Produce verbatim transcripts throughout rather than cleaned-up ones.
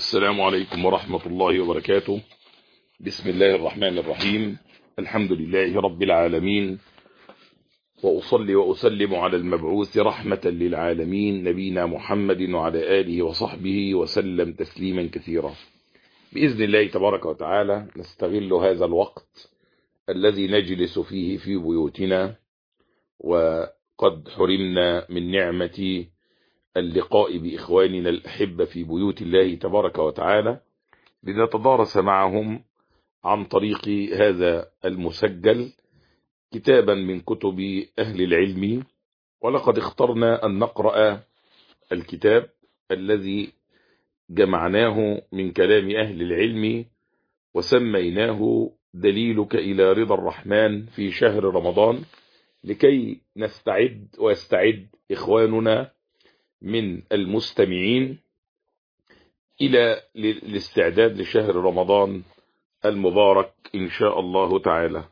السلام عليكم ورحمة الله وبركاته. بسم الله الرحمن الرحيم. الحمد لله رب العالمين، وأصلي وأسلم على المبعوث رحمة للعالمين نبينا محمد وعلى آله وصحبه وسلم تسليما كثيرا. بإذن الله تبارك وتعالى نستغل هذا الوقت الذي نجلس فيه في بيوتنا، وقد حرمنا من نعمة اللقاء بإخواننا الأحبة في بيوت الله تبارك وتعالى، لنتدارس معهم عن طريق هذا المسجل كتابا من كتب أهل العلم. ولقد اخترنا أن نقرأ الكتاب الذي جمعناه من كلام أهل العلم وسميناه دليلك إلى رضا الرحمن في شهر رمضان، لكي نستعد ويستعد إخواننا من المستمعين إلى الاستعداد لشهر رمضان المبارك إن شاء الله تعالى.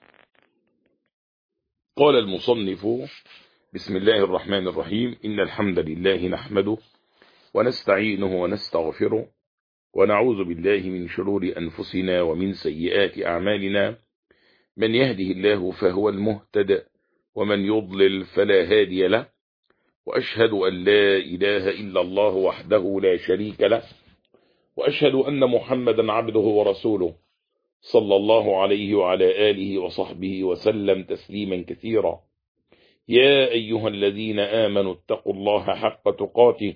قال المصنف: بسم الله الرحمن الرحيم. إن الحمد لله نحمده ونستعينه ونستغفره ونعوذ بالله من شرور أنفسنا ومن سيئات أعمالنا. من يهده الله فهو المهتد، ومن يضلل فلا هادي له. وأشهد أن لا إله إلا الله وحده لا شريك له، وأشهد أن محمدا عبده ورسوله صلى الله عليه وعلى آله وصحبه وسلم تسليما كثيرا. يا أيها الذين آمنوا اتقوا الله حق تقاته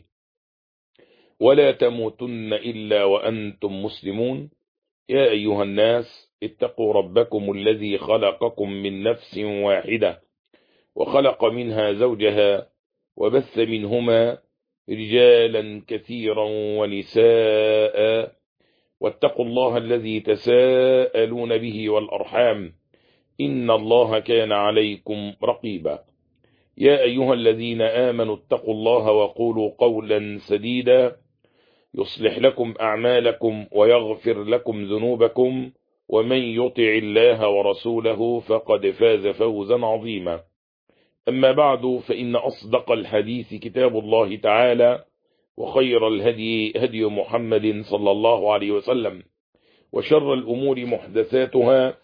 ولا تموتن إلا وأنتم مسلمون. يا أيها الناس اتقوا ربكم الذي خلقكم من نفس واحدة وخلق منها زوجها وبث منهما رجالا كثيرا ونساء، واتقوا الله الذي تساءلون به والأرحام إن الله كان عليكم رقيبا. يا أيها الذين آمنوا اتقوا الله وقولوا قولا سديدا يصلح لكم أعمالكم ويغفر لكم ذنوبكم، ومن يطع الله ورسوله فقد فاز فوزا عظيما. أما بعد، فإن أصدق الحديث كتاب الله تعالى، وخير الهدي هدي محمد صلى الله عليه وسلم، وشر الأمور محدثاتها،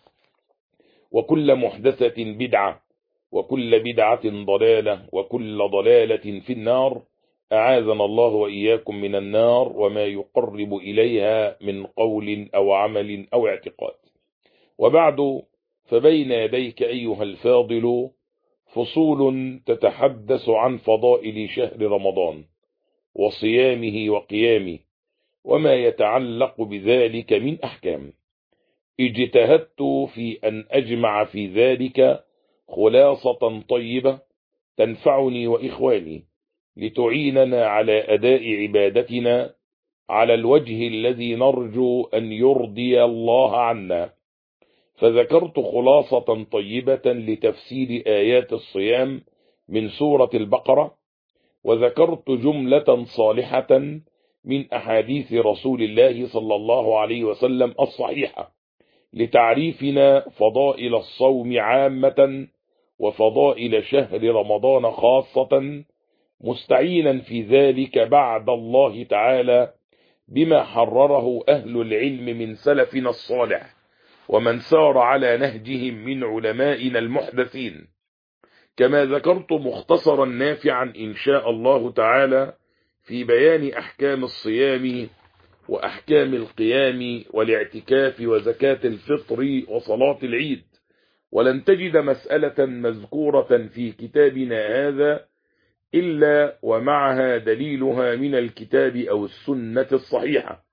وكل محدثة بدعة، وكل بدعة ضلالة، وكل ضلالة في النار. أعاذنا الله وإياكم من النار وما يقرب إليها من قول أو عمل أو اعتقاد. وبعد، فبين يديك أيها الفاضل فصول تتحدث عن فضائل شهر رمضان وصيامه وقيامه وما يتعلق بذلك من أحكام. اجتهدت في أن أجمع في ذلك خلاصة طيبة تنفعني وإخواني، لتعيننا على أداء عبادتنا على الوجه الذي نرجو أن يرضي الله عنا. فذكرت خلاصة طيبة لتفسير آيات الصيام من سورة البقرة، وذكرت جملة صالحة من أحاديث رسول الله صلى الله عليه وسلم الصحيحة لتعريفنا فضائل الصوم عامة وفضائل شهر رمضان خاصة، مستعينا في ذلك بعد الله تعالى بما حرره أهل العلم من سلفنا الصالح ومن سار على نهجهم من علمائنا المحدثين، كما ذكرت مختصرا نافعا إن شاء الله تعالى في بيان أحكام الصيام وأحكام القيام والاعتكاف وزكاة الفطر وصلاة العيد. ولن تجد مسألة مذكورة في كتابنا هذا إلا ومعها دليلها من الكتاب أو السنة الصحيحة،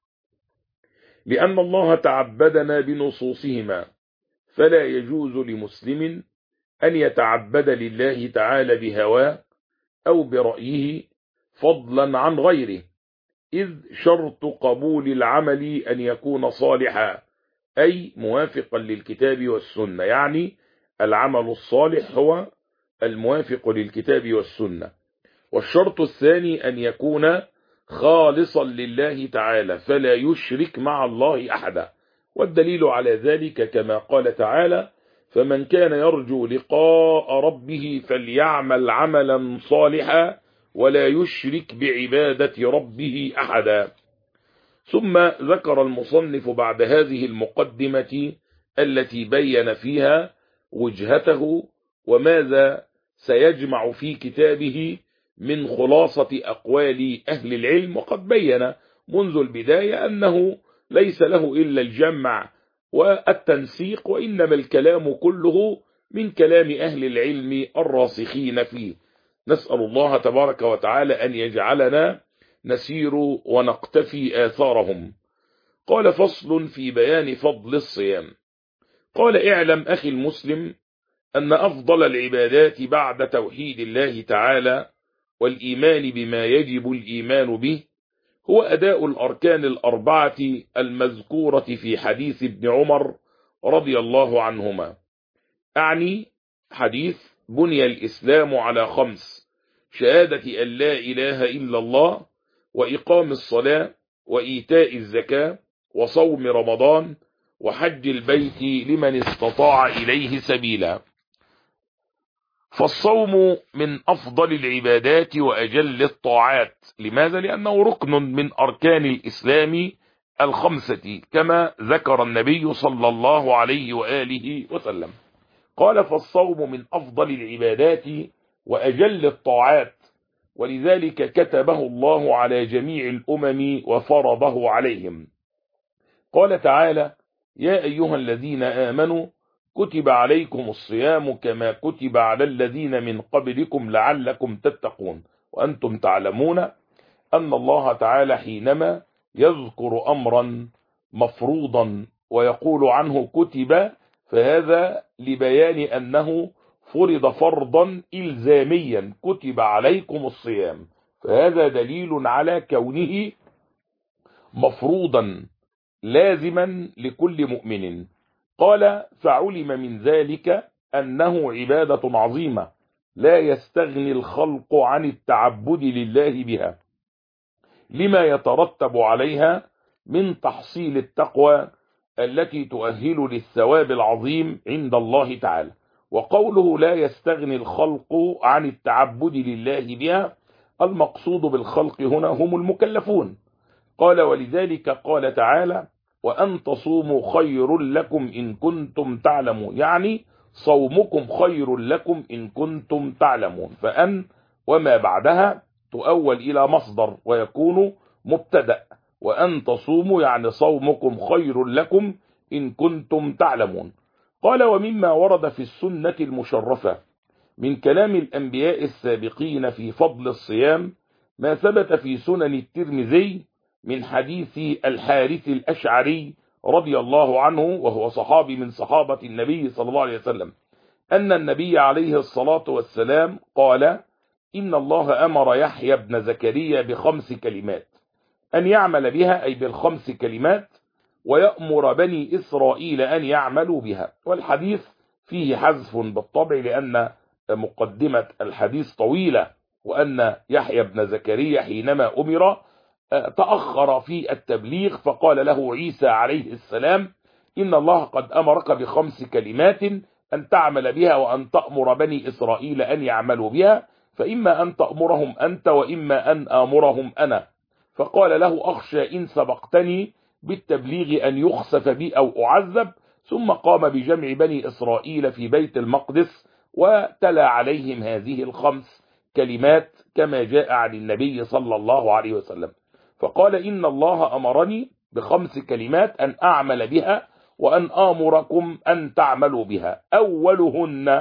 لأن الله تعبدنا بنصوصهما، فلا يجوز لمسلم أن يتعبد لله تعالى بهواه أو برأيه فضلا عن غيره، إذ شرط قبول العمل أن يكون صالحا، أي موافقا للكتاب والسنة. يعني العمل الصالح هو الموافق للكتاب والسنة. والشرط الثاني أن يكون خالصا لله تعالى، فلا يشرك مع الله أحدا. والدليل على ذلك كما قال تعالى: فمن كان يرجو لقاء ربه فليعمل عملا صالحا ولا يشرك بعبادة ربه أحدا. ثم ذكر المصنف بعد هذه المقدمة التي بين فيها وجهته وماذا سيجمع في كتابه من خلاصة أقوال أهل العلم، وقد بين منذ البداية أنه ليس له إلا الجمع والتنسيق، وإنما الكلام كله من كلام أهل العلم الراسخين فيه. نسأل الله تبارك وتعالى أن يجعلنا نسير ونقتفي آثارهم. قال: فصل في بيان فضل الصيام. قال: اعلم أخي المسلم أن أفضل العبادات بعد توحيد الله تعالى والإيمان بما يجب الإيمان به هو أداء الأركان الأربعة المذكورة في حديث ابن عمر رضي الله عنهما، أعني حديث بني الإسلام على خمس: شهادة أن لا إله إلا الله، وإقام الصلاة، وإيتاء الزكاة، وصوم رمضان، وحج البيت لمن استطاع إليه سبيلا. فالصوم من أفضل العبادات وأجل الطاعات. لماذا؟ لأنه ركن من أركان الإسلام الخمسة كما ذكر النبي صلى الله عليه وآله وسلم. قال: فالصوم من أفضل العبادات وأجل الطاعات، ولذلك كتبه الله على جميع الأمم وفرضه عليهم. قال تعالى: يا أيها الذين آمنوا كتب عليكم الصيام كما كتب على الذين من قبلكم لعلكم تتقون، وأنتم تعلمون أن الله تعالى حينما يذكر أمرا مفروضا ويقول عنه كتب، فهذا لبيان أنه فرض فرضا إلزاميا، كتب عليكم الصيام، فهذا دليل على كونه مفروضا لازما لكل مؤمن. قال: فعلم من ذلك أنه عبادة عظيمة لا يستغني الخلق عن التعبد لله بها، لما يترتب عليها من تحصيل التقوى التي تؤهل للثواب العظيم عند الله تعالى. وقوله لا يستغني الخلق عن التعبد لله بها، المقصود بالخلق هنا هم المكلفون. قال: ولذلك قال تعالى: وأن تصوموا خير لكم إن كنتم تعلمون، يعني صومكم خير لكم إن كنتم تعلمون. فأن وما بعدها تؤول إلى مصدر ويكون مبتدأ، وأن تصوموا يعني صومكم خير لكم إن كنتم تعلمون. قال: ومما ورد في السنة المشرفة من كلام الأنبياء السابقين في فضل الصيام ما ثبت في سنن الترمذي من حديث الحارث الأشعري رضي الله عنه، وهو صحابي من صحابة النبي صلى الله عليه وسلم، أن النبي عليه الصلاة والسلام قال: إن الله أمر يحيى بن زكريا بخمس كلمات أن يعمل بها، أي بالخمس كلمات، ويأمر بني إسرائيل أن يعملوا بها. والحديث فيه حذف بالطبع لأن مقدمة الحديث طويلة، وأن يحيى بن زكريا حينما أمر تأخر في التبليغ، فقال له عيسى عليه السلام: إن الله قد أمرك بخمس كلمات أن تعمل بها وأن تأمر بني إسرائيل أن يعملوا بها، فإما أن تأمرهم أنت وإما أن آمرهم أنا. فقال له: أخشى إن سبقتني بالتبليغ أن يخسف بي أو أعذب. ثم قام بجمع بني إسرائيل في بيت المقدس وتلا عليهم هذه الخمس كلمات كما جاء عن النبي صلى الله عليه وسلم. فقال: إن الله أمرني بخمس كلمات أن أعمل بها وأن آمركم أن تعملوا بها، أولهن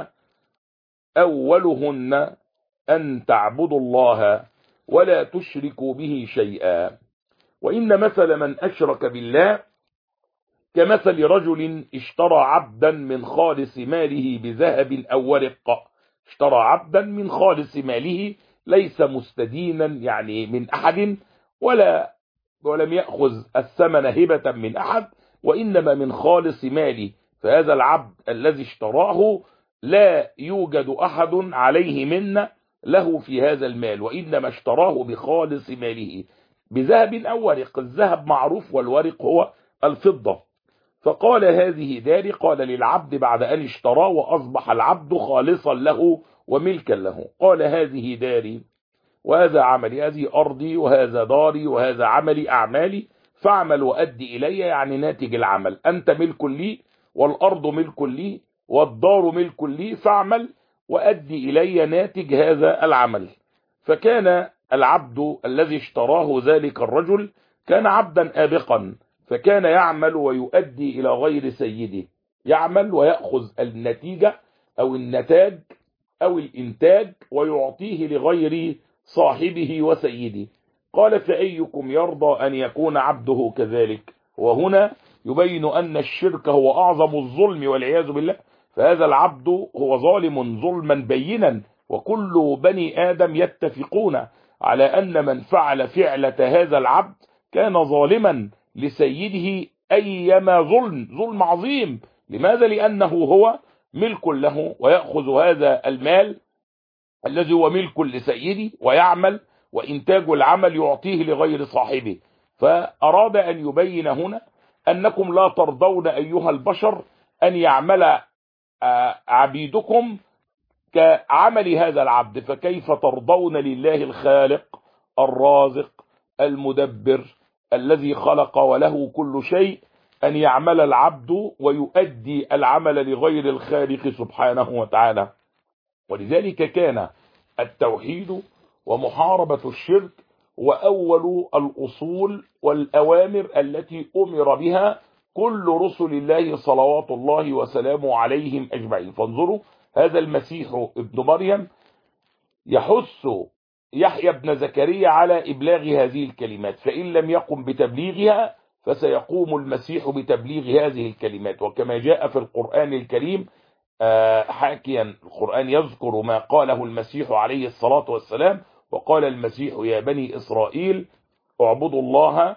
أولهن أن تعبدوا الله ولا تشركوا به شيئا، وإن مثل من أشرك بالله كمثل رجل اشترى عبدا من خالص ماله بذهب أو ورق. اشترى عبدا من خالص ماله، ليس مستدينا يعني من أحد، ولا ولم يأخذ الثمن هبة من أحد، وإنما من خالص ماله. فهذا العبد الذي اشتراه لا يوجد أحد عليه منه له في هذا المال، وإنما اشتراه بخالص ماله بذهب أو ورق. الذهب معروف والورق هو الفضة. فقال: هذه داري. قال للعبد بعد أن اشتراه وأصبح العبد خالصا له وملكا له. قال: هذه داري وهذا عملي، هذه أرضي وهذا داري وهذا عملي أعمالي، فاعمل وأدي إلي، يعني ناتج العمل. أنت ملك لي والأرض ملك لي والدار ملك لي، فاعمل وأدي إلي ناتج هذا العمل. فكان العبد الذي اشتراه ذلك الرجل كان عبدا آبقا، فكان يعمل ويؤدي إلى غير سيده، يعمل ويأخذ النتيجة أو النتاج أو الإنتاج ويعطيه لغير صاحبه وسيده. قال فأيكم يرضى أن يكون عبده كذلك؟ وهنا يبين أن الشرك هو أعظم الظلم والعياذ بالله، فهذا العبد هو ظالم ظلما بينا، وكل بني آدم يتفقون على أن من فعل فعلة هذا العبد كان ظالما لسيده، أيما ظلم، ظلم عظيم. لماذا؟ لأنه هو ملك له ويأخذ هذا المال الذي هو ملك لسيدي ويعمل، وإنتاج العمل يعطيه لغير صاحبه. فأراد أن يبين هنا أنكم لا ترضون أيها البشر أن يعمل عبيدكم كعمل هذا العبد، فكيف ترضون لله الخالق الرازق المدبر الذي خلق وله كل شيء أن يعمل العبد ويؤدي العمل لغير الخالق سبحانه وتعالى؟ ولذلك كان التوحيد ومحاربة الشرك وأول الأصول والأوامر التي أمر بها كل رسل الله صلوات الله وسلامه عليهم أجمعين. فانظروا، هذا المسيح ابن مريم يحث يحيى بن زكريا على إبلاغ هذه الكلمات، فإن لم يقم بتبليغها فسيقوم المسيح بتبليغ هذه الكلمات. وكما جاء في القرآن الكريم حاكيا، القرآن يذكر ما قاله المسيح عليه الصلاة والسلام، وقال المسيح يا بني إسرائيل اعبدوا الله،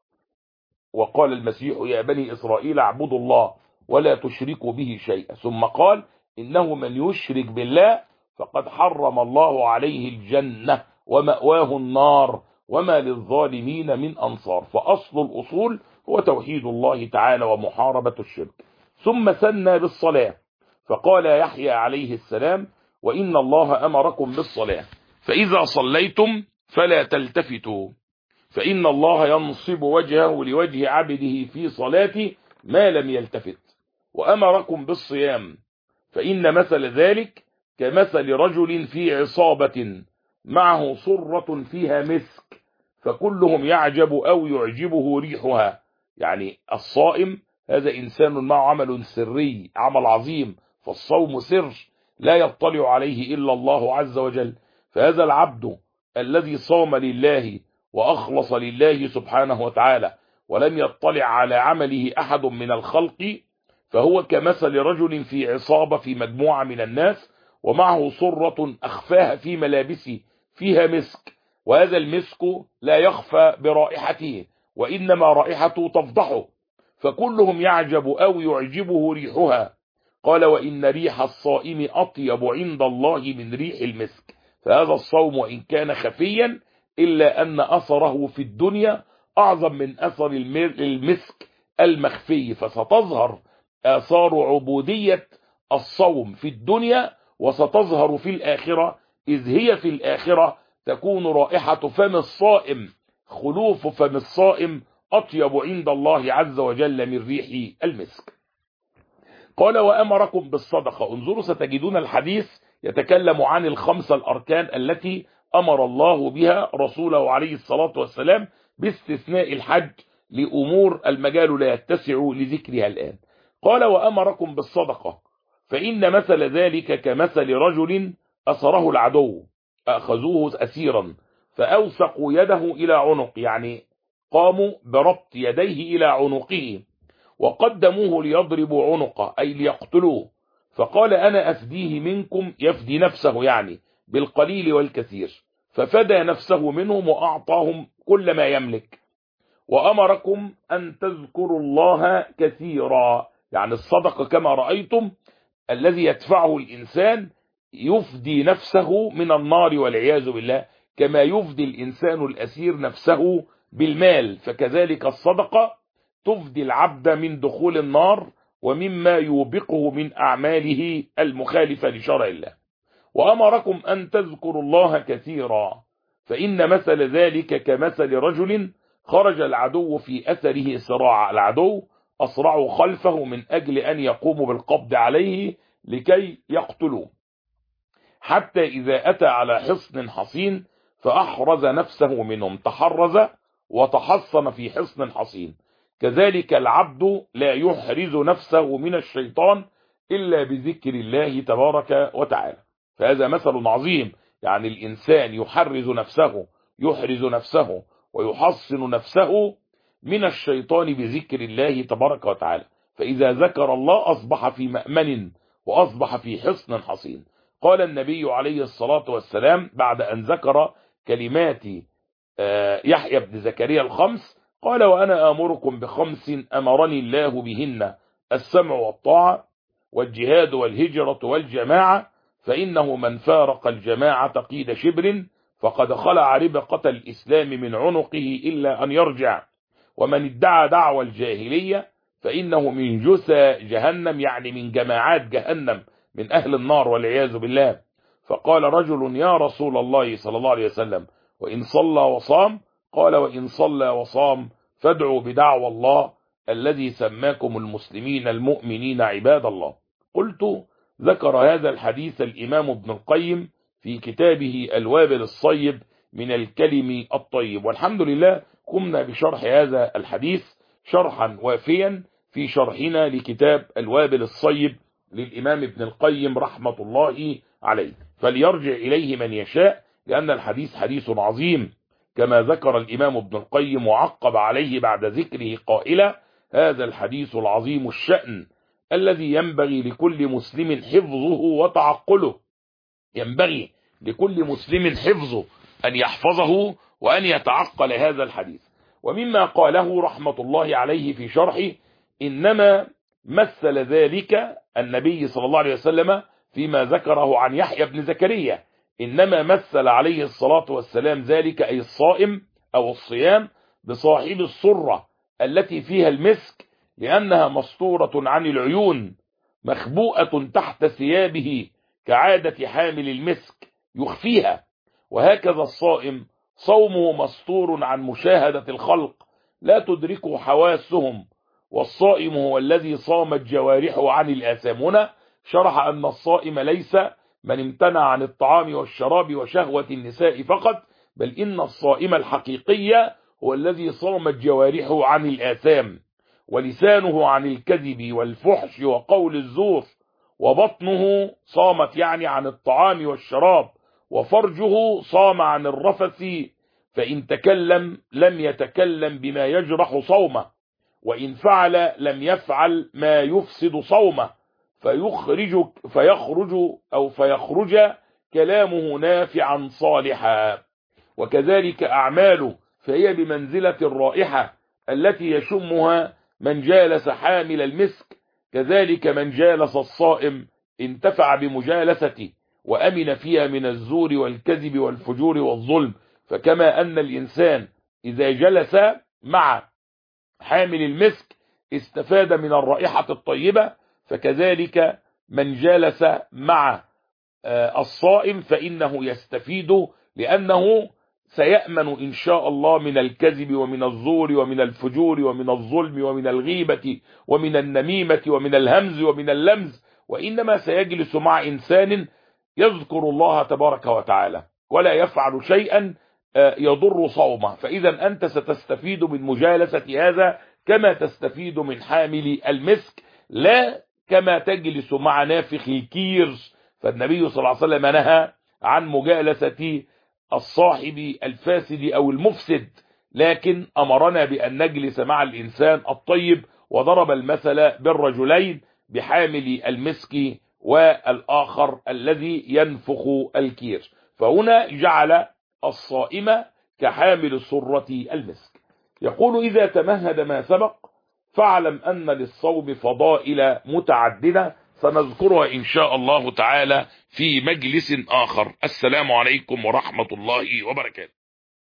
وقال المسيح يا بني إسرائيل اعبدوا الله ولا تشركوا به شيئا، ثم قال إنه من يشرك بالله فقد حرم الله عليه الجنة ومأواه النار وما للظالمين من أنصار. فأصل الأصول هو توحيد الله تعالى ومحاربة الشرك. ثم سنى بالصلاة، فقال يحيى عليه السلام وإن الله أمركم بالصلاة فإذا صليتم فلا تلتفتوا، فإن الله ينصب وجهه لوجه عبده في صلاته ما لم يلتفت. وأمركم بالصيام فإن مثل ذلك كمثل رجل في عصابة معه صرة فيها مسك فكلهم يعجب أو يعجبه ريحها. يعني الصائم هذا إنسان معه عمل سري، عمل عظيم، فالصوم سر لا يطلع عليه إلا الله عز وجل. فهذا العبد الذي صام لله وأخلص لله سبحانه وتعالى ولم يطلع على عمله أحد من الخلق، فهو كمثل رجل في عصابة في مجموعة من الناس ومعه صرة أخفاها في ملابسه فيها مسك، وهذا المسك لا يخفى برائحته وإنما رائحته تفضحه، فكلهم يعجب أو يعجبه ريحها. قال وإن ريح الصائم أطيب عند الله من ريح المسك. فهذا الصوم وإن كان خفيا إلا أن أثره في الدنيا أعظم من أثر المسك المخفي، فستظهر آثار عبودية الصوم في الدنيا وستظهر في الآخرة، إذ هي في الآخرة تكون رائحة فم الصائم، خلوف فم الصائم أطيب عند الله عز وجل من ريح المسك. قال وأمركم بالصدقة. انظروا ستجدون الحديث يتكلم عن الخمسة الأركان التي أمر الله بها رسوله عليه الصلاة والسلام باستثناء الحج لأمور المجال لا يتسع لذكرها الآن. قال وأمركم بالصدقة فإن مثل ذلك كمثل رجل أسره العدو، أخذوه أسيرا فأوثقوا يده إلى عنق، يعني قاموا بربط يديه إلى عنقه وقدموه ليضربوا عنقه أي ليقتلوه، فقال أنا أفديه منكم، يفدي نفسه يعني بالقليل والكثير، ففدى نفسه منهم وأعطاهم كل ما يملك. وأمركم أن تذكروا الله كثيرا، يعني الصدقة كما رأيتم الذي يدفعه الإنسان يفدي نفسه من النار والعياذ بالله، كما يفدي الإنسان الأسير نفسه بالمال، فكذلك الصدقة تفدي العبد من دخول النار ومما يوبقه من أعماله المخالفة لشرع الله. وأمركم أن تذكروا الله كثيرا فإن مثل ذلك كمثل رجل خرج العدو في أثره سراع، العدو أسرعوا خلفه من أجل أن يقوموا بالقبض عليه لكي يقتلوه، حتى إذا أتى على حصن حصين فأحرز نفسه منهم، تحرز وتحصن في حصن حصين. كذلك العبد لا يحرز نفسه من الشيطان إلا بذكر الله تبارك وتعالى. فهذا مثل عظيم، يعني الإنسان يحرز نفسه يحرز نفسه ويحصن نفسه من الشيطان بذكر الله تبارك وتعالى، فإذا ذكر الله أصبح في مأمن وأصبح في حصن حصين. قال النبي عليه الصلاة والسلام بعد أن ذكر كلمات يحيى بن زكريا الخمس، قال: وأنا آمركم بخمس أمرني الله بهن: السمع والطاعة والجهاد والهجرة والجماعة، فإنه من فارق الجماعة قيد شبر فقد خلع ربقة الإسلام من عنقه إلا أن يرجع، ومن ادعى دعوى الجاهلية فإنه من جثى جهنم، يعني من جماعات جهنم، من أهل النار والعياذ بالله. فقال رجل: يا رسول الله صلى الله عليه وسلم، وإن صلى وصام؟ قال: وإن صلى وصام فادعوا بدعوى الله الذي سماكم المسلمين المؤمنين عباد الله. قلت: ذكر هذا الحديث الإمام ابن القيم في كتابه الوابل الصيب من الكلم الطيب. والحمد لله قمنا بشرح هذا الحديث شرحا وافيا في شرحنا لكتاب الوابل الصيب للإمام ابن القيم رحمة الله عليه، فليرجع إليه من يشاء، لأن الحديث حديث عظيم كما ذكر الإمام ابن القيم، وعقب عليه بعد ذكره قائلا: هذا الحديث العظيم الشأن الذي ينبغي لكل مسلم حفظه وتعقله، ينبغي لكل مسلم حفظه أن يحفظه وأن يتعقل هذا الحديث. ومما قاله رحمة الله عليه في شرحه: إنما مثل ذلك النبي صلى الله عليه وسلم فيما ذكره عن يحيى بن زكريا، إنما مثل عليه الصلاة والسلام ذلك أي الصائم أو الصيام بصاحب الصرة التي فيها المسك، لأنها مسطورة عن العيون مخبوءة تحت ثيابه كعادة حامل المسك يخفيها. وهكذا الصائم صومه مستور عن مشاهدة الخلق لا تدركه حواسهم، والصائم هو الذي صامت جوارحه عن الآثام. هنا شرح أن الصائم ليس من امتنع عن الطعام والشراب وشهوة النساء فقط، بل إن الصائم الحقيقي هو الذي صامت جوارحه عن الآثام، ولسانه عن الكذب والفحش وقول الزور، وبطنه صامت يعني عن الطعام والشراب، وفرجه صام عن الرفث، فإن تكلم لم يتكلم بما يجرح صومه، وإن فعل لم يفعل ما يفسد صومه، فيخرج فيخرج أو فيخرج كلامه نافعا صالحا. وكذلك أعماله فهي بمنزلة الرائحة التي يشمها من جالس حامل المسك، كذلك من جالس الصائم انتفع بمجالسته وأمن فيها من الزور والكذب والفجور والظلم. فكما أن الإنسان إذا جلس مع حامل المسك استفاد من الرائحة الطيبة، فكذلك من جلس مع الصائم فإنه يستفيد، لأنه سيأمن إن شاء الله من الكذب ومن الزور ومن الفجور ومن الظلم ومن الغيبة ومن النميمة ومن الهمز ومن اللمز، وإنما سيجلس مع إنسان يذكر الله تبارك وتعالى ولا يفعل شيئا يضر صومه. فإذا أنت ستستفيد من مجالسة هذا كما تستفيد من حامل المسك، لا كما تجلس مع نافخ الكير. فالنبي صلى الله عليه وسلم نهى عن مجالسة الصاحب الفاسد أو المفسد، لكن أمرنا بأن نجلس مع الإنسان الطيب، وضرب المثل بالرجلين بحامل المسك والآخر الذي ينفخ الكير. فهنا جعل الصائم كحامل سرة المسك. يقول: إذا تمهد ما سبق فاعلم أن للصوم فضائل متعددة سنذكرها إن شاء الله تعالى في مجلس آخر. السلام عليكم ورحمة الله وبركاته.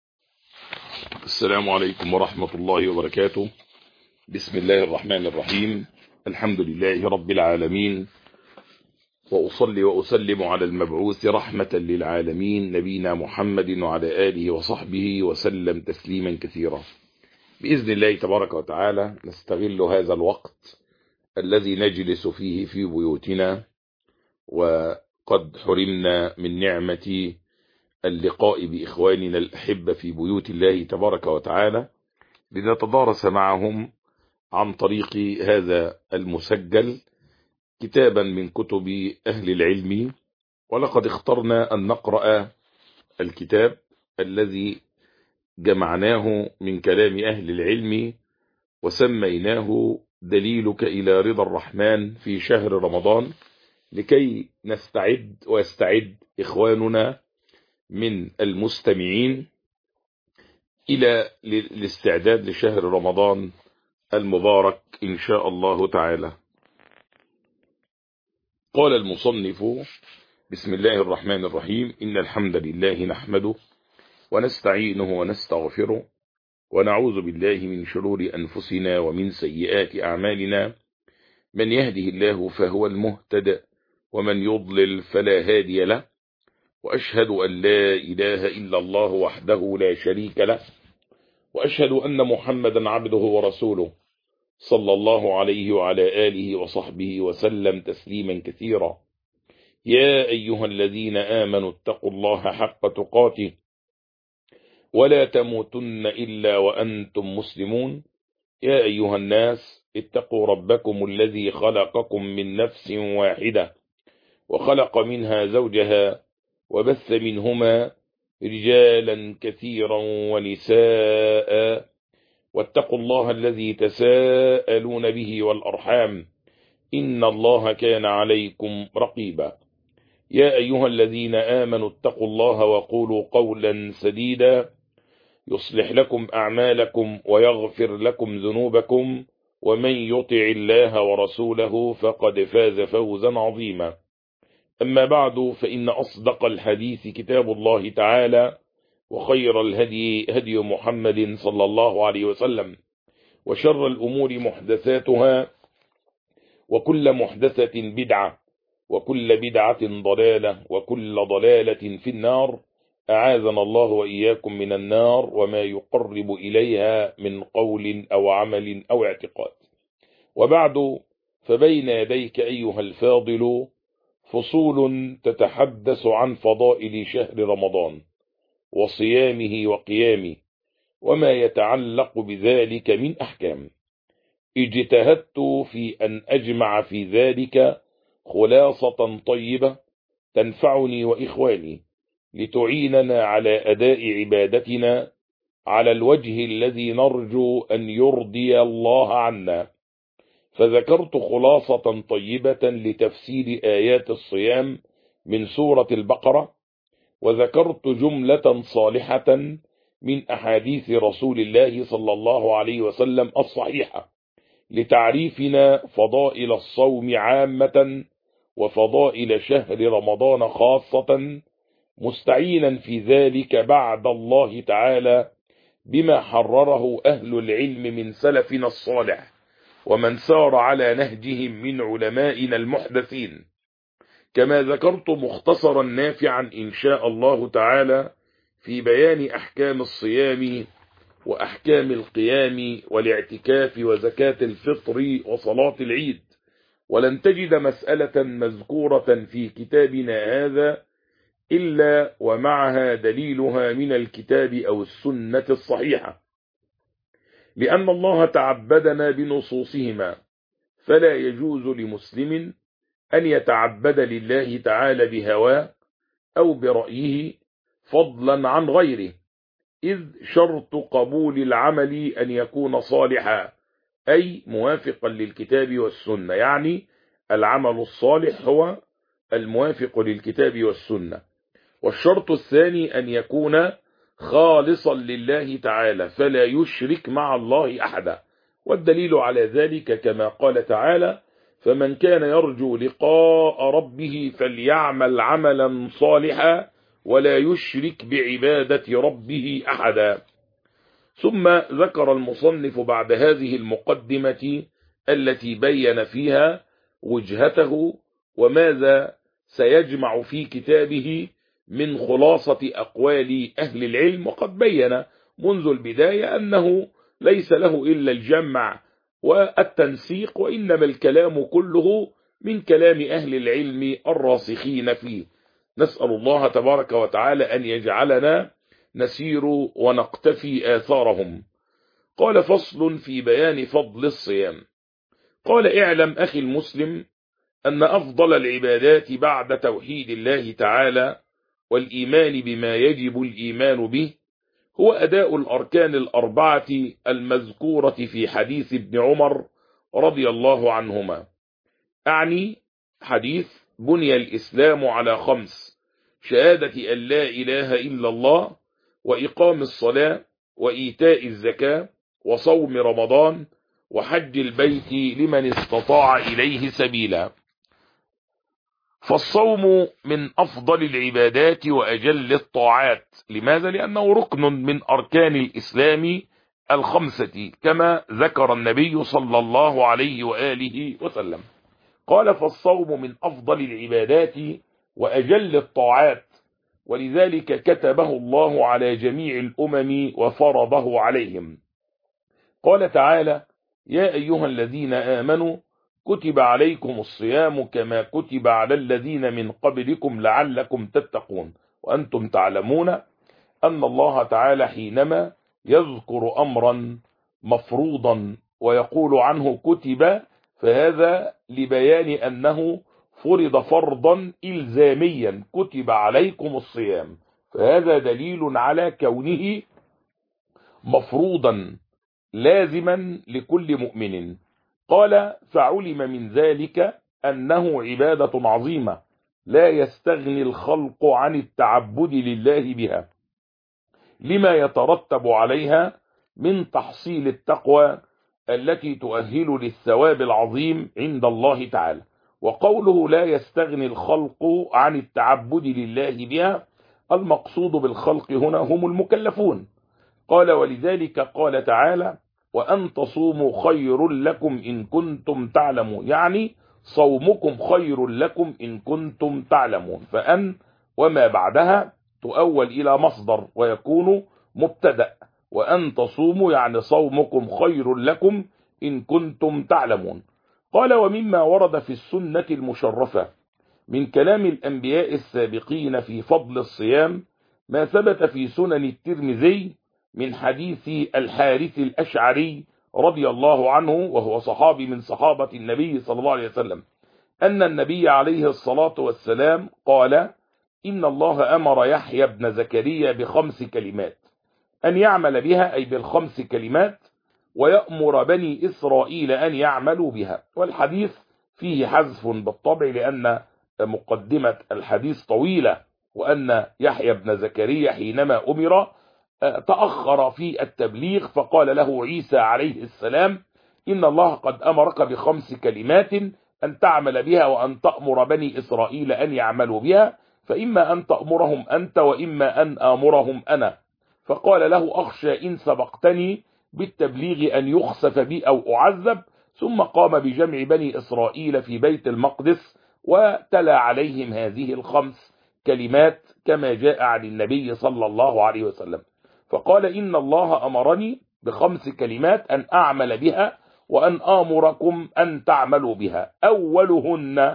السلام عليكم ورحمة الله وبركاته. بسم الله الرحمن الرحيم. الحمد لله رب العالمين، وأصلي وأسلم على المبعوث رحمة للعالمين نبينا محمد وعلى آله وصحبه وسلم تسليما كثيرا. بإذن الله تبارك وتعالى نستغل هذا الوقت الذي نجلس فيه في بيوتنا، وقد حرمنا من نعمة اللقاء بإخواننا الأحبة في بيوت الله تبارك وتعالى، لنتدارس معهم عن طريق هذا المسجل كتابا من كتب أهل العلم. ولقد اخترنا أن نقرأ الكتاب الذي جمعناه من كلام أهل العلم وسميناه دليلك إلى رضا الرحمن في شهر رمضان، لكي نستعد ويستعد إخواننا من المستمعين إلى الاستعداد لشهر رمضان المبارك إن شاء الله تعالى. قال المصنف: بسم الله الرحمن الرحيم. إن الحمد لله نحمده ونستعينه ونستغفره ونعوذ بالله من شرور أنفسنا ومن سيئات أعمالنا، من يهده الله فهو المهتد ومن يضلل فلا هادي له، وأشهد أن لا إله إلا الله وحده لا شريك له، وأشهد أن محمدا عبده ورسوله صلى الله عليه وعلى آله وصحبه وسلم تسليما كثيرا. يا أيها الذين آمنوا اتقوا الله حق تقاته ولا تموتن إلا وأنتم مسلمون. يا أيها الناس اتقوا ربكم الذي خلقكم من نفس واحدة وخلق منها زوجها وبث منهما رجالا كثيرا ونساء، واتقوا الله الذي تساءلون به والأرحام إن الله كان عليكم رقيبا. يا أيها الذين آمنوا اتقوا الله وقولوا قولا سديدا يصلح لكم أعمالكم ويغفر لكم ذنوبكم، ومن يطع الله ورسوله فقد فاز فوزا عظيما. أما بعد، فإن أصدق الحديث كتاب الله تعالى، وخير الهدي هدي محمد صلى الله عليه وسلم، وشر الأمور محدثاتها، وكل محدثة بدعة، وكل بدعة ضلالة، وكل ضلالة في النار. أعاذنا الله وإياكم من النار وما يقرب إليها من قول أو عمل أو اعتقاد. وبعد، فبين يديك أيها الفاضل فصول تتحدث عن فضائل شهر رمضان وصيامه وقيامه وما يتعلق بذلك من أحكام. اجتهدت في أن أجمع في ذلك خلاصة طيبة تنفعني وإخواني، لتعيننا على أداء عبادتنا على الوجه الذي نرجو أن يرضي الله عنا. فذكرت خلاصة طيبة لتفسير آيات الصيام من سورة البقرة، وذكرت جملة صالحة من أحاديث رسول الله صلى الله عليه وسلم الصحيحة لتعريفنا فضائل الصوم عامة وفضائل شهر رمضان خاصة، مستعينا في ذلك بعد الله تعالى بما حرره أهل العلم من سلفنا الصالح ومن سار على نهجهم من علمائنا المحدثين، كما ذكرت مختصرا نافعا إن شاء الله تعالى في بيان أحكام الصيام وأحكام القيام والاعتكاف وزكاة الفطر وصلاة العيد. ولن تجد مسألة مذكورة في كتابنا هذا إلا ومعها دليلها من الكتاب أو السنة الصحيحة، لأن الله تعبدنا بنصوصهما، فلا يجوز لمسلم أن يتعبد لله تعالى بهواه أو برأيه فضلا عن غيره، إذ شرط قبول العمل أن يكون صالحا، أي موافقا للكتاب والسنة. يعني العمل الصالح هو الموافق للكتاب والسنة. والشرط الثاني أن يكون خالصا لله تعالى، فلا يشرك مع الله أحدا. والدليل على ذلك كما قال تعالى: فمن كان يرجو لقاء ربه فليعمل عملا صالحا ولا يشرك بعبادة ربه أحدا. ثم ذكر المصنف بعد هذه المقدمة التي بين فيها وجهته وماذا سيجمع في كتابه من خلاصة أقوال أهل العلم. وقد بين منذ البداية أنه ليس له إلا الجمع والتنسيق، وإنما الكلام كله من كلام أهل العلم الراسخين فيه. نسأل الله تبارك وتعالى أن يجعلنا نسير ونقتفي آثارهم. قال: فصل في بيان فضل الصيام. قال: اعلم أخي المسلم أن أفضل العبادات بعد توحيد الله تعالى والإيمان بما يجب الإيمان به هو أداء الأركان الأربعة المذكورة في حديث ابن عمر رضي الله عنهما، أعني حديث: بني الإسلام على خمس: شهادة أن لا إله إلا الله، وإقام الصلاة، وإيتاء الزكاة، وصوم رمضان، وحج البيت لمن استطاع إليه سبيلا. فالصوم من أفضل العبادات وأجل الطاعات. لماذا؟ لأنه ركن من أركان الإسلام الخمسة كما ذكر النبي صلى الله عليه وآله وسلم. قال: فالصوم من أفضل العبادات وأجل الطاعات، ولذلك كتبه الله على جميع الأمم وفرضه عليهم. قال تعالى: يا أيها الذين آمنوا كتب عليكم الصيام كما كتب على الذين من قبلكم لعلكم تتقون، وأنتم تعلمون أن الله تعالى حينما يذكر أمرا مفروضا ويقول عنه كتب، فهذا لبيان أنه فرض فرضا إلزاميا، كتب عليكم الصيام، فهذا دليل على كونه مفروضا لازما لكل مؤمن. قال: فعلم من ذلك أنه عبادة عظيمة لا يستغني الخلق عن التعبد لله بها، لما يترتب عليها من تحصيل التقوى التي تؤهل للثواب العظيم عند الله تعالى. وقوله لا يستغني الخلق عن التعبد لله بها، المقصود بالخلق هنا هم المكلفون. قال: ولذلك قال تعالى: وأن تصوموا خير لكم إن كنتم تعلمون، يعني صومكم خير لكم إن كنتم تعلمون. فأن وما بعدها تؤول إلى مصدر ويكون مبتدأ، وأن تصوموا يعني صومكم خير لكم إن كنتم تعلمون. قال: ومما ورد في السنة المشرفة من كلام الأنبياء السابقين في فضل الصيام ما ثبت في سنن الترمذي من حديث الحارث الأشعري رضي الله عنه، وهو صحابي من صحابة النبي صلى الله عليه وسلم، أن النبي عليه الصلاة والسلام قال: إن الله أمر يحيى بن زكريا بخمس كلمات أن يعمل بها، أي بالخمس كلمات، ويأمر بني إسرائيل أن يعملوا بها. والحديث فيه حذف بالطبع لأن مقدمة الحديث طويلة، وأن يحيى بن زكريا حينما أمر تأخر في التبليغ، فقال له عيسى عليه السلام: إن الله قد أمرك بخمس كلمات أن تعمل بها وأن تأمر بني إسرائيل أن يعملوا بها، فإما أن تأمرهم أنت وإما أن آمرهم أنا. فقال له: أخشى إن سبقتني بالتبليغ أن يخسف بي أو أعذب. ثم قام بجمع بني إسرائيل في بيت المقدس وتلا عليهم هذه الخمس كلمات كما جاء عن النبي صلى الله عليه وسلم. فقال: إن الله أمرني بخمس كلمات أن أعمل بها وأن آمركم أن تعملوا بها. أولهن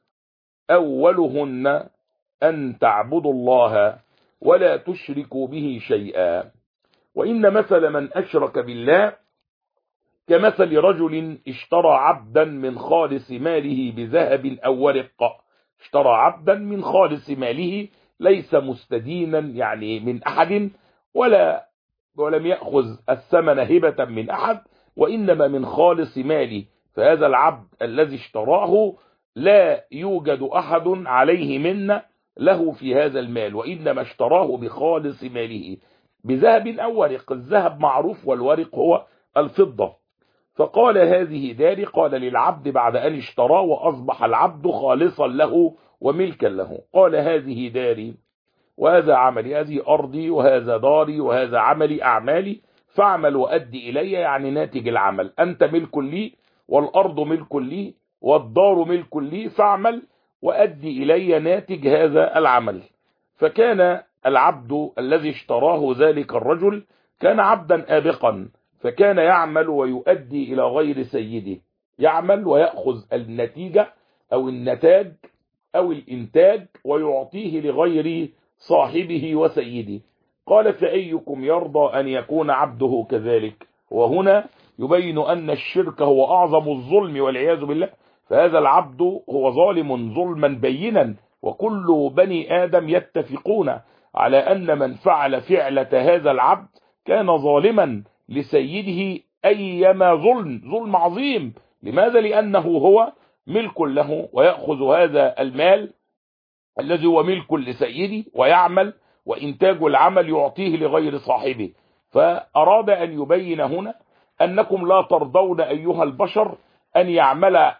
أولهن أن تعبدوا الله ولا تشركوا به شيئا، وإن مثل من أشرك بالله كمثل رجل اشترى عبدا من خالص ماله بذهب أو ورق. اشترى عبدا من خالص ماله، ليس مستدينا يعني من أحد، ولا ولم يأخذ الثمن هبة من أحد، وإنما من خالص ماله. فهذا العبد الذي اشتراه لا يوجد أحد عليه منا له في هذا المال، وإنما اشتراه بخالص ماله بذهب أو ورق. الذهب معروف والورق هو الفضة. فقال: هذه داري. قال للعبد بعد أن اشتراه وأصبح العبد خالصا له وملكا له. قال: هذه داري وهذا عملي، هذه أرضي وهذا داري وهذا عملي أعمالي، فاعمل وأدي إلي، يعني ناتج العمل. أنت ملك لي والأرض ملك لي والدار ملك لي، فاعمل وأدي إلي ناتج هذا العمل. فكان العبد الذي اشتراه ذلك الرجل كان عبدا آبقا، فكان يعمل ويؤدي إلى غير سيده، يعمل ويأخذ النتيجة أو النتاج أو الإنتاج ويعطيه لغير صاحبه وسيده. قال فأيكم يرضى أن يكون عبده كذلك؟ وهنا يبين أن الشرك هو أعظم الظلم والعياذ بالله، فهذا العبد هو ظالم ظلما بينا، وكل بني آدم يتفقون على أن من فعل فعلة هذا العبد كان ظالما لسيده أيما ظلم، ظلم عظيم. لماذا؟ لأنه هو ملك له ويأخذ هذا المال الذي هو ملك لسيده ويعمل، وإنتاج العمل يعطيه لغير صاحبه. فأراد أن يبين هنا أنكم لا ترضون أيها البشر أن يعمل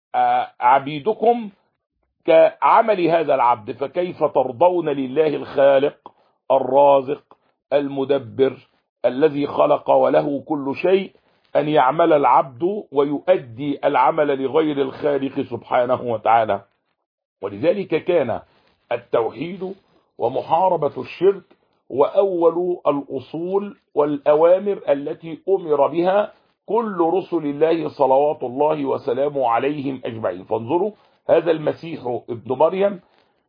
عبيدكم كعمل هذا العبد، فكيف ترضون لله الخالق الرازق المدبر الذي خلق وله كل شيء أن يعمل العبد ويؤدي العمل لغير الخالق سبحانه وتعالى؟ ولذلك كان التوحيد ومحاربة الشرك وأول الأصول والأوامر التي أمر بها كل رسل الله صلوات الله وسلامه عليهم أجمعين. فانظروا، هذا المسيح ابن مريم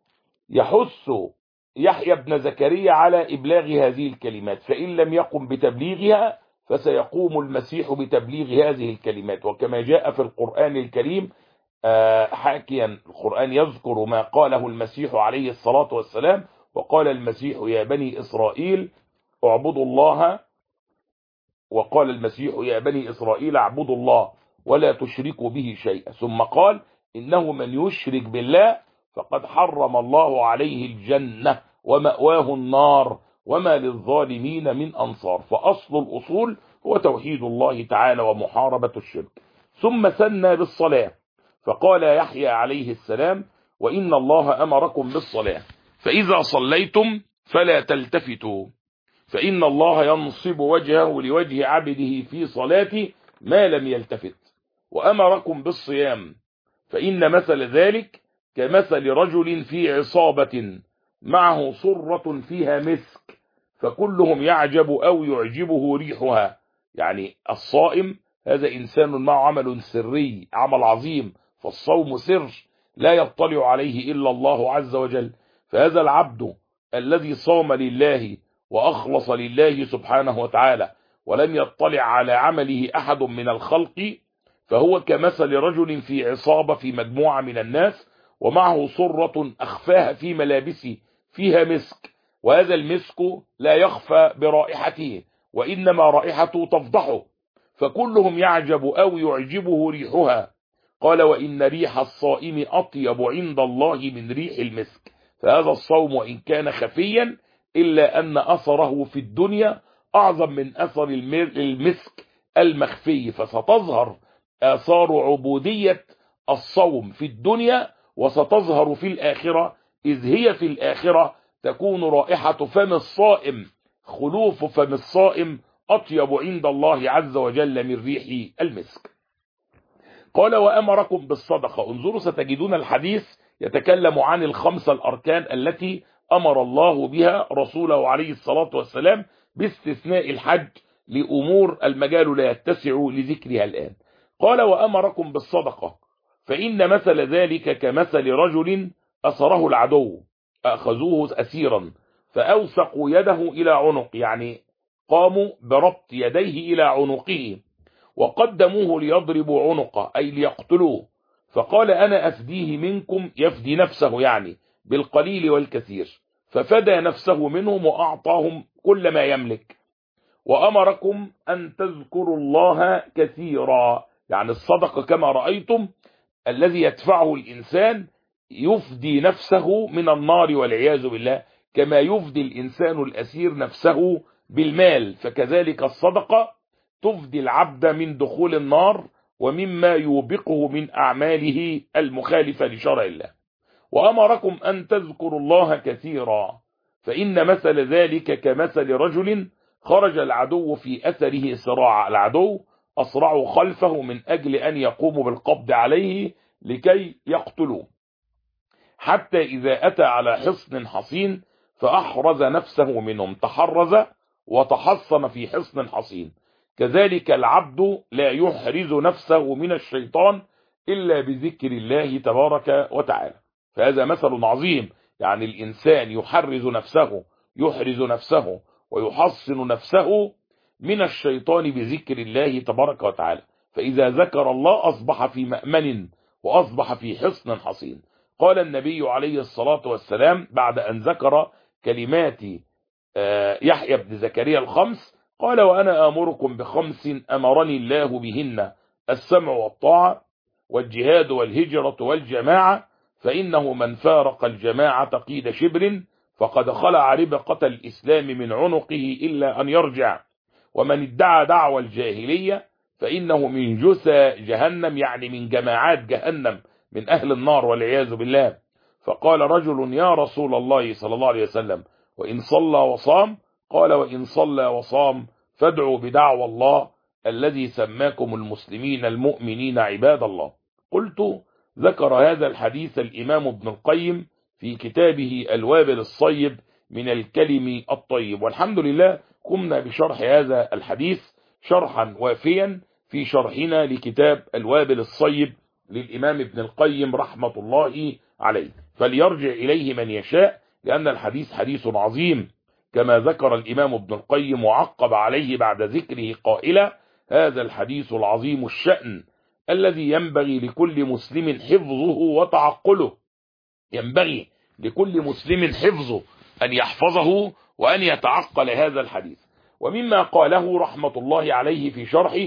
يحث يحيى بن زكريا على إبلاغ هذه الكلمات، فإن لم يقم بتبليغها فسيقوم المسيح بتبليغ هذه الكلمات. وكما جاء في القرآن الكريم حاكيا، القرآن يذكر ما قاله المسيح عليه الصلاة والسلام، وقال المسيح يا بني إسرائيل اعبدوا الله، وقال المسيح يا بني إسرائيل اعبدوا الله ولا تشركوا به شيئا، ثم قال إنه من يشرك بالله فقد حرم الله عليه الجنة ومأواه النار وما للظالمين من أنصار. فأصل الأصول هو توحيد الله تعالى ومحاربة الشرك. ثم سنى بالصلاة، فقال يحيى عليه السلام وإن الله أمركم بالصلاة فإذا صليتم فلا تلتفتوا، فإن الله ينصب وجهه لوجه عبده في صلاته ما لم يلتفت. وأمركم بالصيام فإن مثل ذلك كمثل رجل في عصابة معه صرة فيها مسك فكلهم يعجب أو يعجبه ريحها. يعني الصائم هذا إنسان معه عمل سري، عمل عظيم، فالصوم سر لا يطلع عليه إلا الله عز وجل. فهذا العبد الذي صام لله وأخلص لله سبحانه وتعالى ولم يطلع على عمله أحد من الخلق، فهو كمثل رجل في عصابة في مجموعة من الناس ومعه صرة أخفاها في ملابسه فيها مسك، وهذا المسك لا يخفى برائحته وإنما رائحته تفضحه، فكلهم يعجب أو يعجبه ريحها. قال وإن ريح الصائم أطيب عند الله من ريح المسك. فهذا الصوم وإن كان خفيا إلا أن أثره في الدنيا أعظم من أثر المسك المخفي، فستظهر آثار عبودية الصوم في الدنيا وستظهر في الآخرة، إذ هي في الآخرة تكون رائحة فم الصائم، خلوف فم الصائم أطيب عند الله عز وجل من ريح المسك. قال وأمركم بالصدقة. انظروا ستجدون الحديث يتكلم عن الخمسة الأركان التي أمر الله بها رسوله عليه الصلاة والسلام باستثناء الحج لأمور المجال لا يتسع لذكرها الآن. قال وأمركم بالصدقة فإن مثل ذلك كمثل رجل أسره العدو، أخذوه أسيرا فأوثقوا يده إلى عنق، يعني قاموا بربط يديه إلى عنقه وقدموه ليضربوا عنقه أي ليقتلوه، فقال أنا أفديه منكم، يفدي نفسه يعني بالقليل والكثير، ففدى نفسه منهم وأعطاهم كل ما يملك. وأمركم أن تذكروا الله كثيرا، يعني الصدقة كما رأيتم الذي يدفعه الإنسان يفدي نفسه من النار والعياذ بالله، كما يفدي الإنسان الأسير نفسه بالمال، فكذلك الصدقة تفدي العبد من دخول النار ومما يوبقه من أعماله المخالفة لشرع الله. وأمركم أن تذكروا الله كثيرا فإن مثل ذلك كمثل رجل خرج العدو في أثره سراع، العدو أسرعوا خلفه من أجل أن يقوموا بالقبض عليه لكي يقتلوه، حتى إذا أتى على حصن حصين فأحرز نفسه منهم، تحرز وتحصن في حصن حصين، كذلك العبد لا يحرز نفسه من الشيطان إلا بذكر الله تبارك وتعالى. فهذا مثل عظيم، يعني الإنسان يحرز نفسه يحرز نفسه ويحصن نفسه من الشيطان بذكر الله تبارك وتعالى. فإذا ذكر الله أصبح في مأمن وأصبح في حصن حصين. قال النبي عليه الصلاة والسلام بعد أن ذكر كلمات يحيى بن زكريا الخمس، قال: وأنا آمركم بخمس أمرني الله بهن: السمع والطاعة والجهاد والهجرة والجماعة، فإنه من فارق الجماعة قيد شبر فقد خلع ربقة الإسلام من عنقه إلا أن يرجع، ومن ادعى دعوى الجاهلية فإنه من جثى جهنم، يعني من جماعات جهنم، من أهل النار والعياذ بالله. فقال رجل: يا رسول الله صلى الله عليه وسلم، وإن صلى وصام؟ قال: وإن صلى وصام فادعوا بدعوى الله الذي سماكم المسلمين المؤمنين عباد الله. قلت: ذكر هذا الحديث الإمام ابن القيم في كتابه الوابل الصيب من الكلم الطيب. والحمد لله قمنا بشرح هذا الحديث شرحا وافيا في شرحنا لكتاب الوابل الصيب للإمام ابن القيم رحمة الله عليه، فليرجع إليه من يشاء، لأن الحديث حديث عظيم كما ذكر الإمام ابن القيم وعقب عليه بعد ذكره قائلا: هذا الحديث العظيم الشأن الذي ينبغي لكل مسلم حفظه وتعقله. ينبغي لكل مسلم حفظه، أن يحفظه وأن يتعقل هذا الحديث. ومما قاله رحمة الله عليه في شرحه: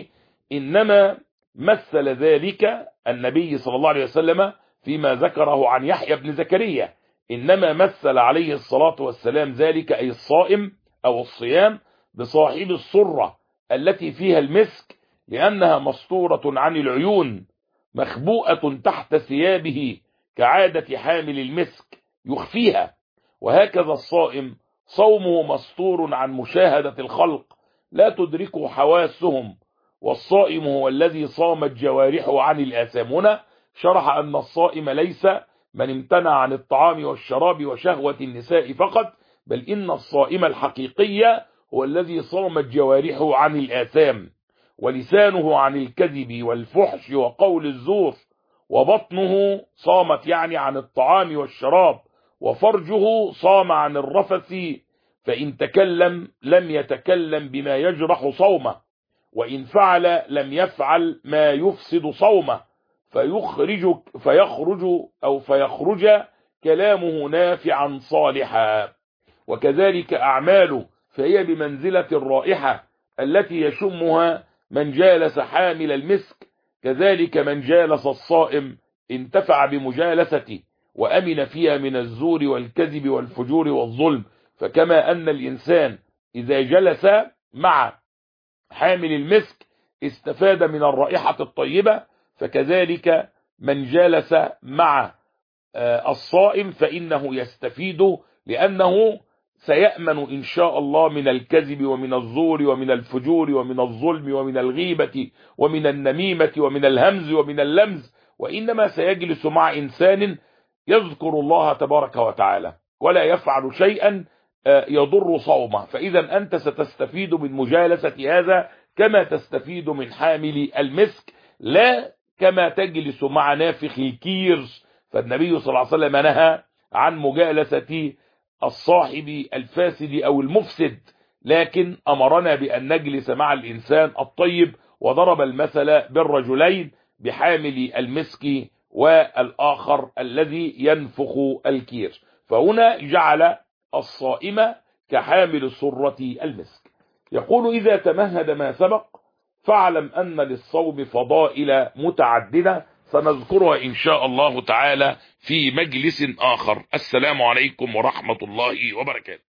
إنما مثل ذلك النبي صلى الله عليه وسلم فيما ذكره عن يحيى بن زكريا، إنما مثل عليه الصلاة والسلام ذلك أي الصائم أو الصيام بصاحب الصرة التي فيها المسك، لأنها مسطورة عن العيون مخبوءة تحت ثيابه كعادة حامل المسك يخفيها. وهكذا الصائم صومه مستور عن مشاهدة الخلق لا تدركه حواسهم، والصائم هو الذي صامت جوارحه عن الآثام. هنا شرح أن الصائم ليس من امتنع عن الطعام والشراب وشهوة النساء فقط، بل إن الصائم الحقيقي هو الذي صامت جوارحه عن الآثام، ولسانه عن الكذب والفحش وقول الزور، وبطنه صامت يعني عن الطعام والشراب، وفرجه صام عن الرفث، فإن تكلم لم يتكلم بما يجرح صومه، وإن فعل لم يفعل ما يفسد صومه، فيخرج فيخرج أو فيخرج كلامه نافعا صالحا. وكذلك أعماله فهي بمنزلة الرائحة التي يشمها من جالس حامل المسك، كذلك من جالس الصائم انتفع بمجالسته وأمن فيها من الزور والكذب والفجور والظلم. فكما أن الإنسان إذا جلس مع حامل المسك استفاد من الرائحة الطيبة، فكذلك من جلس مع الصائم فإنه يستفيد، لأنه سيأمن إن شاء الله من الكذب ومن الزور ومن الفجور ومن الظلم ومن الغيبة ومن النميمة ومن الهمز ومن اللمز، وإنما سيجلس مع إنسان يذكر الله تبارك وتعالى ولا يفعل شيئا يضر صومه. فإذا أنت ستستفيد من مجالسة هذا كما تستفيد من حامل المسك، لا كما تجلس مع نافخ الكير. فالنبي صلى الله عليه وسلم نهى عن مجالسة الصاحب الفاسد أو المفسد، لكن أمرنا بأن نجلس مع الإنسان الطيب، وضرب المثل بالرجلين بحامل المسك والآخر الذي ينفخ الكير. فهنا جعل الصائم كحامل سرة المسك. يقول: إذا تمهد ما سبق فاعلم أن للصوم فضائل متعددة سنذكرها إن شاء الله تعالى في مجلس آخر. السلام عليكم ورحمة الله وبركاته.